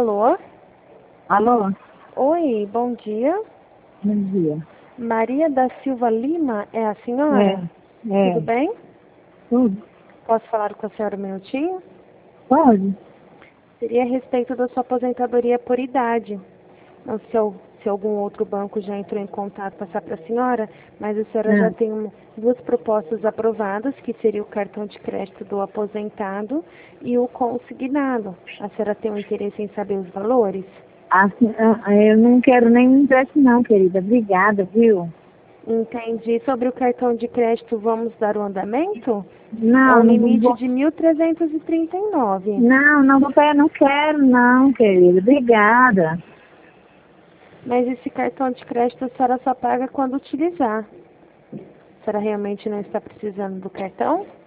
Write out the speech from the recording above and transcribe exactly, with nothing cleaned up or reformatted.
Alô? Alô? Oi, bom dia. Bom dia. Maria da Silva Lima é a senhora? É, é. Tudo bem? Tudo? Posso falar com a senhora um minutinho? Pode? Seria a respeito da sua aposentadoria por idade. Não sei se, se algum outro banco já entrou em contato para passar para a senhora, mas a senhora já É. tem uma- duas propostas aprovadas, que seria o cartão de crédito do aposentado e o consignado. A senhora tem um interesse em saber os valores? Assim, ah, eu não quero nem empréstimo não, querida. Obrigada, viu? Entendi. Sobre o cartão de crédito, vamos dar o andamento? É um Não, não limite vou. de mil trezentos e trinta e nove. Não, não vou pegar, não quero não, querida. Obrigada. Mas esse cartão de crédito a senhora só paga quando utilizar. A senhora realmente não está precisando do cartão?